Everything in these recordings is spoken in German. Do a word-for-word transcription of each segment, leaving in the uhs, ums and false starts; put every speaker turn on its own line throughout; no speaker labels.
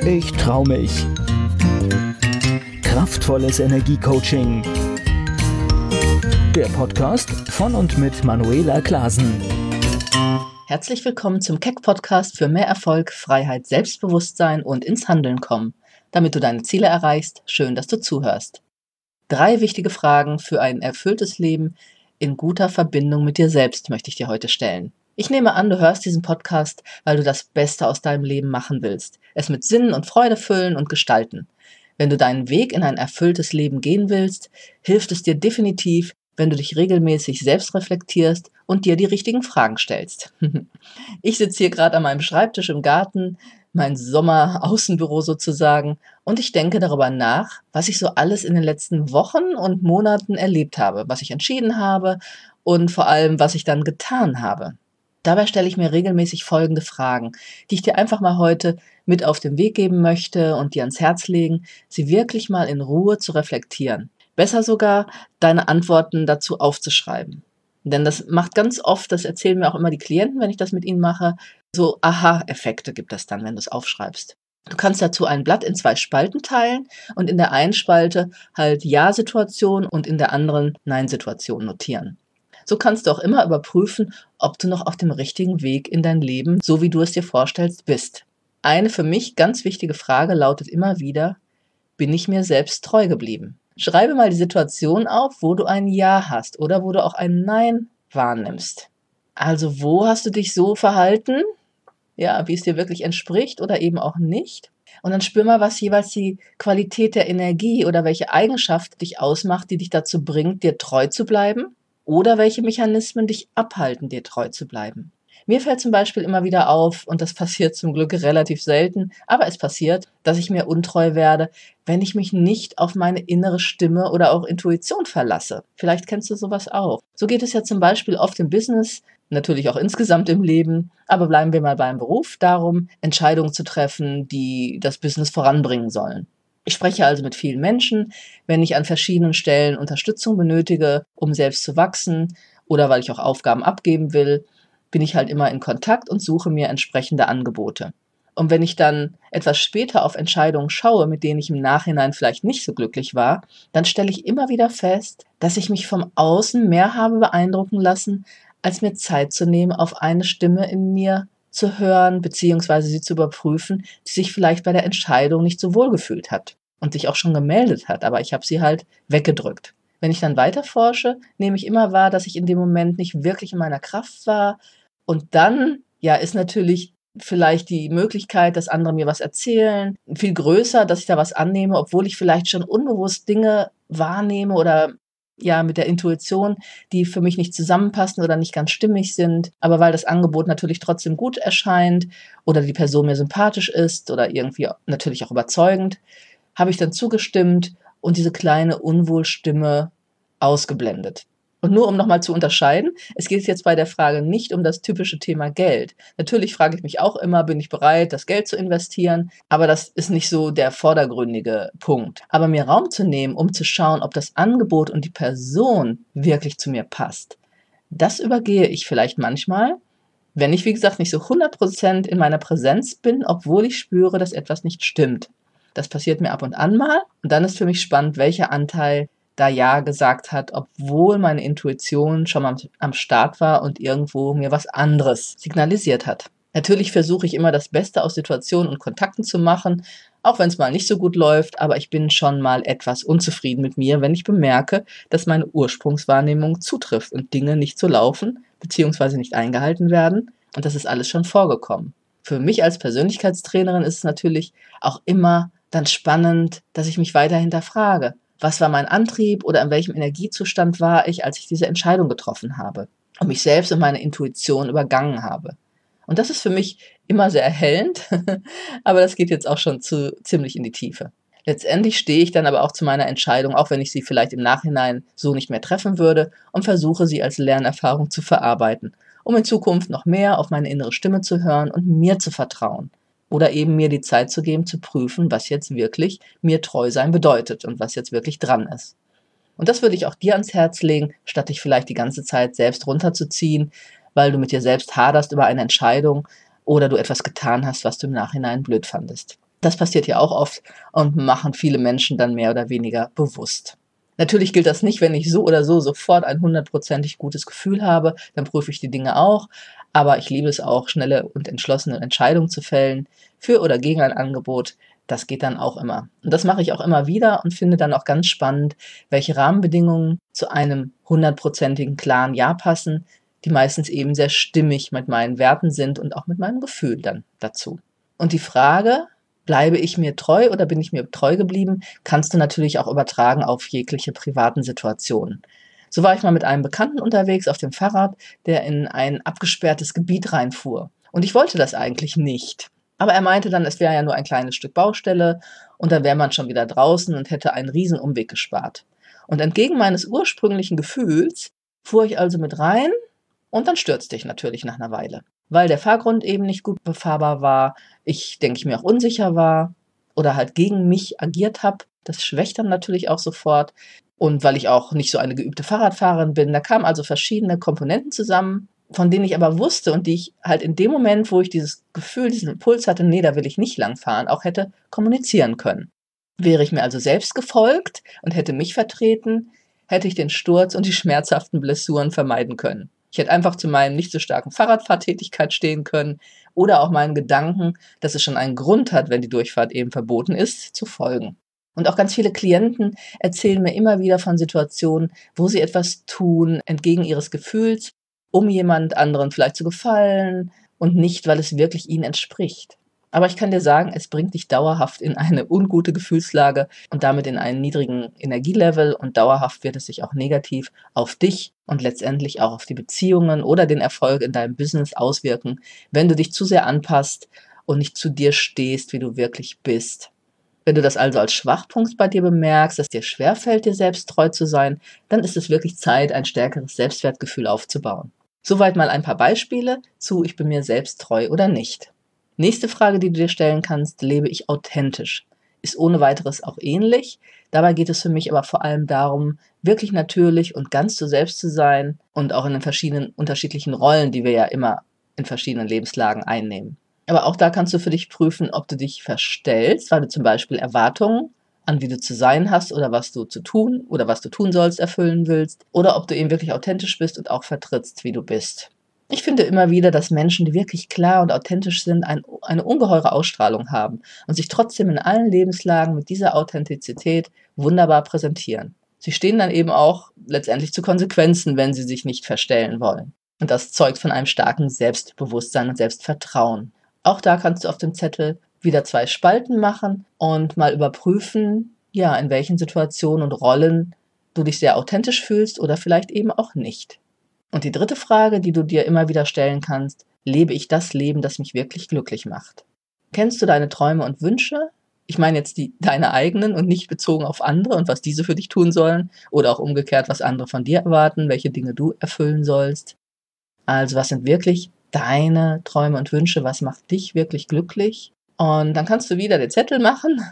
Ich trau mich. Kraftvolles Energiecoaching. Der Podcast von und mit Manuela Klasen.
Herzlich willkommen zum Keck-Podcast für mehr Erfolg, Freiheit, Selbstbewusstsein und ins Handeln kommen. Damit du deine Ziele erreichst, schön, dass du zuhörst. Drei wichtige Fragen für ein erfülltes Leben in guter Verbindung mit dir selbst möchte ich dir heute stellen. Ich nehme an, du hörst diesen Podcast, weil du das Beste aus deinem Leben machen willst, es mit Sinn und Freude füllen und gestalten. Wenn du deinen Weg in ein erfülltes Leben gehen willst, hilft es dir definitiv, wenn du dich regelmäßig selbst reflektierst und dir die richtigen Fragen stellst. Ich sitze hier gerade an meinem Schreibtisch im Garten, mein Sommer-Außenbüro sozusagen, und ich denke darüber nach, was ich so alles in den letzten Wochen und Monaten erlebt habe, was ich entschieden habe und vor allem, was ich dann getan habe. Dabei stelle ich mir regelmäßig folgende Fragen, die ich dir einfach mal heute mit auf den Weg geben möchte und dir ans Herz legen, sie wirklich mal in Ruhe zu reflektieren. Besser sogar, deine Antworten dazu aufzuschreiben. Denn das macht ganz oft, das erzählen mir auch immer die Klienten, wenn ich das mit ihnen mache, so Aha-Effekte gibt es dann, wenn du es aufschreibst. Du kannst dazu ein Blatt in zwei Spalten teilen und in der einen Spalte halt Ja-Situation und in der anderen Nein-Situation notieren. So kannst du auch immer überprüfen, ob du noch auf dem richtigen Weg in dein Leben, so wie du es dir vorstellst, bist. Eine für mich ganz wichtige Frage lautet immer wieder: Bin ich mir selbst treu geblieben? Schreibe mal die Situation auf, wo du ein Ja hast oder wo du auch ein Nein wahrnimmst. Also wo hast du dich so verhalten, ja, wie es dir wirklich entspricht oder eben auch nicht? Und dann spür mal, was jeweils die Qualität der Energie oder welche Eigenschaft dich ausmacht, die dich dazu bringt, dir treu zu bleiben. Oder welche Mechanismen dich abhalten, dir treu zu bleiben. Mir fällt zum Beispiel immer wieder auf, und das passiert zum Glück relativ selten, aber es passiert, dass ich mir untreu werde, wenn ich mich nicht auf meine innere Stimme oder auch Intuition verlasse. Vielleicht kennst du sowas auch. So geht es ja zum Beispiel oft im Business, natürlich auch insgesamt im Leben, aber bleiben wir mal beim Beruf, darum, Entscheidungen zu treffen, die das Business voranbringen sollen. Ich spreche also mit vielen Menschen, wenn ich an verschiedenen Stellen Unterstützung benötige, um selbst zu wachsen oder weil ich auch Aufgaben abgeben will, bin ich halt immer in Kontakt und suche mir entsprechende Angebote. Und wenn ich dann etwas später auf Entscheidungen schaue, mit denen ich im Nachhinein vielleicht nicht so glücklich war, dann stelle ich immer wieder fest, dass ich mich vom Außen mehr habe beeindrucken lassen, als mir Zeit zu nehmen, auf eine Stimme in mir zu hören bzw. sie zu überprüfen, die sich vielleicht bei der Entscheidung nicht so wohl gefühlt hat und sich auch schon gemeldet hat, aber ich habe sie halt weggedrückt. Wenn ich dann weiter forsche, nehme ich immer wahr, dass ich in dem Moment nicht wirklich in meiner Kraft war, und dann, ja, ist natürlich vielleicht die Möglichkeit, dass andere mir was erzählen, viel größer, dass ich da was annehme, obwohl ich vielleicht schon unbewusst Dinge wahrnehme oder ja, mit der Intuition, die für mich nicht zusammenpassen oder nicht ganz stimmig sind. Aber weil das Angebot natürlich trotzdem gut erscheint oder die Person mir sympathisch ist oder irgendwie natürlich auch überzeugend, habe ich dann zugestimmt und diese kleine Unwohlstimme ausgeblendet. Und nur um nochmal zu unterscheiden, es geht jetzt bei der Frage nicht um das typische Thema Geld. Natürlich frage ich mich auch immer, bin ich bereit, das Geld zu investieren? Aber das ist nicht so der vordergründige Punkt. Aber mir Raum zu nehmen, um zu schauen, ob das Angebot und die Person wirklich zu mir passt, das übergehe ich vielleicht manchmal, wenn ich, wie gesagt, nicht so hundert Prozent in meiner Präsenz bin, obwohl ich spüre, dass etwas nicht stimmt. Das passiert mir ab und an mal. Und dann ist für mich spannend, welcher Anteil da Ja gesagt hat, obwohl meine Intuition schon mal am Start war und irgendwo mir was anderes signalisiert hat. Natürlich versuche ich immer das Beste aus Situationen und Kontakten zu machen, auch wenn es mal nicht so gut läuft, aber ich bin schon mal etwas unzufrieden mit mir, wenn ich bemerke, dass meine Ursprungswahrnehmung zutrifft und Dinge nicht so laufen bzw. nicht eingehalten werden, und das ist alles schon vorgekommen. Für mich als Persönlichkeitstrainerin ist es natürlich auch immer dann spannend, dass ich mich weiter hinterfrage. Was war mein Antrieb oder in welchem Energiezustand war ich, als ich diese Entscheidung getroffen habe und mich selbst und meine Intuition übergangen habe? Und das ist für mich immer sehr erhellend, aber das geht jetzt auch schon zu ziemlich in die Tiefe. Letztendlich stehe ich dann aber auch zu meiner Entscheidung, auch wenn ich sie vielleicht im Nachhinein so nicht mehr treffen würde, und versuche sie als Lernerfahrung zu verarbeiten, um in Zukunft noch mehr auf meine innere Stimme zu hören und mir zu vertrauen. Oder eben mir die Zeit zu geben, zu prüfen, was jetzt wirklich mir treu sein bedeutet und was jetzt wirklich dran ist. Und das würde ich auch dir ans Herz legen, statt dich vielleicht die ganze Zeit selbst runterzuziehen, weil du mit dir selbst haderst über eine Entscheidung oder du etwas getan hast, was du im Nachhinein blöd fandest. Das passiert ja auch oft und machen viele Menschen dann mehr oder weniger bewusst. Natürlich gilt das nicht, wenn ich so oder so sofort ein hundertprozentig gutes Gefühl habe, dann prüfe ich die Dinge auch. Aber ich liebe es auch, schnelle und entschlossene Entscheidungen zu fällen, für oder gegen ein Angebot. Das geht dann auch immer. Und das mache ich auch immer wieder und finde dann auch ganz spannend, welche Rahmenbedingungen zu einem hundertprozentigen klaren Ja passen, die meistens eben sehr stimmig mit meinen Werten sind und auch mit meinem Gefühl dann dazu. Und die Frage, bleibe ich mir treu oder bin ich mir treu geblieben, kannst du natürlich auch übertragen auf jegliche privaten Situationen. So war ich mal mit einem Bekannten unterwegs auf dem Fahrrad, der in ein abgesperrtes Gebiet reinfuhr. Und ich wollte das eigentlich nicht. Aber er meinte dann, es wäre ja nur ein kleines Stück Baustelle und dann wäre man schon wieder draußen und hätte einen riesen Umweg gespart. Und entgegen meines ursprünglichen Gefühls fuhr ich also mit rein und dann stürzte ich natürlich nach einer Weile. Weil der Fahrgrund eben nicht gut befahrbar war, ich, denke ich mir, auch unsicher war oder halt gegen mich agiert habe. Das schwächt dann natürlich auch sofort. Und weil ich auch nicht so eine geübte Fahrradfahrerin bin, da kamen also verschiedene Komponenten zusammen, von denen ich aber wusste und die ich halt in dem Moment, wo ich dieses Gefühl, diesen Impuls hatte, nee, da will ich nicht lang fahren, auch hätte kommunizieren können. Wäre ich mir also selbst gefolgt und hätte mich vertreten, hätte ich den Sturz und die schmerzhaften Blessuren vermeiden können. Ich hätte einfach zu meinem nicht so starken Fahrradfahrtätigkeit stehen können oder auch meinen Gedanken, dass es schon einen Grund hat, wenn die Durchfahrt eben verboten ist, zu folgen. Und auch ganz viele Klienten erzählen mir immer wieder von Situationen, wo sie etwas tun, entgegen ihres Gefühls, um jemand anderen vielleicht zu gefallen und nicht, weil es wirklich ihnen entspricht. Aber ich kann dir sagen, es bringt dich dauerhaft in eine ungute Gefühlslage und damit in einen niedrigen Energielevel und dauerhaft wird es sich auch negativ auf dich und letztendlich auch auf die Beziehungen oder den Erfolg in deinem Business auswirken, wenn du dich zu sehr anpasst und nicht zu dir stehst, wie du wirklich bist. Wenn du das also als Schwachpunkt bei dir bemerkst, dass dir schwerfällt, dir selbst treu zu sein, dann ist es wirklich Zeit, ein stärkeres Selbstwertgefühl aufzubauen. Soweit mal ein paar Beispiele zu ich bin mir selbst treu oder nicht. Nächste Frage, die du dir stellen kannst, lebe ich authentisch? Ist ohne weiteres auch ähnlich. Dabei geht es für mich aber vor allem darum, wirklich natürlich und ganz du selbst zu sein und auch in den verschiedenen unterschiedlichen Rollen, die wir ja immer in verschiedenen Lebenslagen einnehmen. Aber auch da kannst du für dich prüfen, ob du dich verstellst, weil du zum Beispiel Erwartungen an wie du zu sein hast oder was du zu tun oder was du tun sollst, erfüllen willst oder ob du eben wirklich authentisch bist und auch vertrittst, wie du bist. Ich finde immer wieder, dass Menschen, die wirklich klar und authentisch sind, ein, eine ungeheure Ausstrahlung haben und sich trotzdem in allen Lebenslagen mit dieser Authentizität wunderbar präsentieren. Sie stehen dann eben auch letztendlich zu Konsequenzen, wenn sie sich nicht verstellen wollen. Und das zeugt von einem starken Selbstbewusstsein und Selbstvertrauen. Auch da kannst du auf dem Zettel wieder zwei Spalten machen und mal überprüfen, ja, in welchen Situationen und Rollen du dich sehr authentisch fühlst oder vielleicht eben auch nicht. Und die dritte Frage, die du dir immer wieder stellen kannst, lebe ich das Leben, das mich wirklich glücklich macht? Kennst du deine Träume und Wünsche? Ich meine jetzt die, deine eigenen und nicht bezogen auf andere und was diese für dich tun sollen oder auch umgekehrt, was andere von dir erwarten, welche Dinge du erfüllen sollst. Also was sind wirklich deine Träume und Wünsche, was macht dich wirklich glücklich? Und dann kannst du wieder den Zettel machen,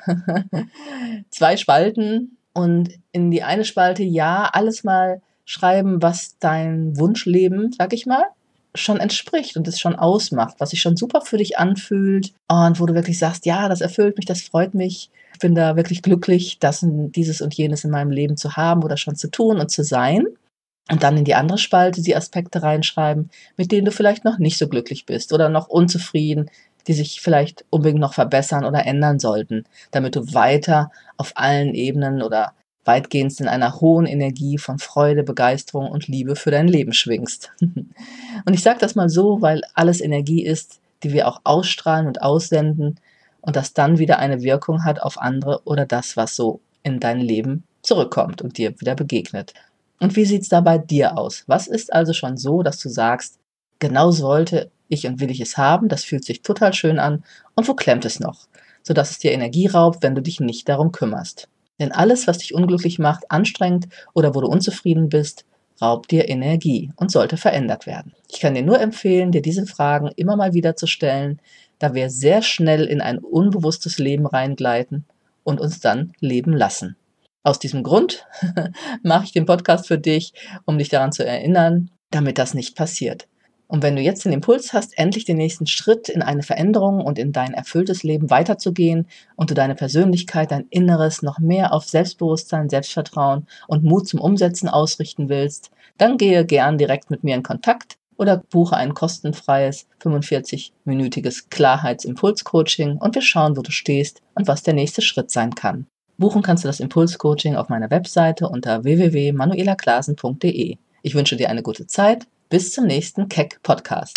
zwei Spalten und in die eine Spalte ja alles mal schreiben, was dein Wunschleben, sag ich mal, schon entspricht und es schon ausmacht, was sich schon super für dich anfühlt und wo du wirklich sagst, ja, das erfüllt mich, das freut mich, ich bin da wirklich glücklich, das und dieses und jenes in meinem Leben zu haben oder schon zu tun und zu sein. Und dann in die andere Spalte die Aspekte reinschreiben, mit denen du vielleicht noch nicht so glücklich bist oder noch unzufrieden, die sich vielleicht unbedingt noch verbessern oder ändern sollten, damit du weiter auf allen Ebenen oder weitgehend in einer hohen Energie von Freude, Begeisterung und Liebe für dein Leben schwingst. Und ich sage das mal so, weil alles Energie ist, die wir auch ausstrahlen und aussenden und das dann wieder eine Wirkung hat auf andere oder das, was so in dein Leben zurückkommt und dir wieder begegnet. Und wie sieht es da bei dir aus? Was ist also schon so, dass du sagst, genau so wollte ich und will ich es haben, das fühlt sich total schön an und wo klemmt es noch? Sodass es dir Energie raubt, wenn du dich nicht darum kümmerst. Denn alles, was dich unglücklich macht, anstrengend oder wo du unzufrieden bist, raubt dir Energie und sollte verändert werden. Ich kann dir nur empfehlen, dir diese Fragen immer mal wieder zu stellen, da wir sehr schnell in ein unbewusstes Leben reingleiten und uns dann leben lassen. Aus diesem Grund mache ich den Podcast für dich, um dich daran zu erinnern, damit das nicht passiert. Und wenn du jetzt den Impuls hast, endlich den nächsten Schritt in eine Veränderung und in dein erfülltes Leben weiterzugehen und du deine Persönlichkeit, dein Inneres noch mehr auf Selbstbewusstsein, Selbstvertrauen und Mut zum Umsetzen ausrichten willst, dann gehe gern direkt mit mir in Kontakt oder buche ein kostenfreies fünfundvierzig-minütiges Klarheitsimpuls-Coaching und wir schauen, wo du stehst und was der nächste Schritt sein kann. Buchen kannst du das Impuls-Coaching auf meiner Webseite unter w w w punkt manuela klasen punkt d e. Ich wünsche dir eine gute Zeit. Bis zum nächsten Keck Podcast.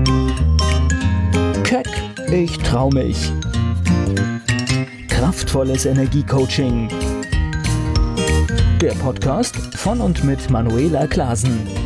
Keck, ich trau mich. Kraftvolles Energiecoaching. Der Podcast von und mit Manuela Klasen.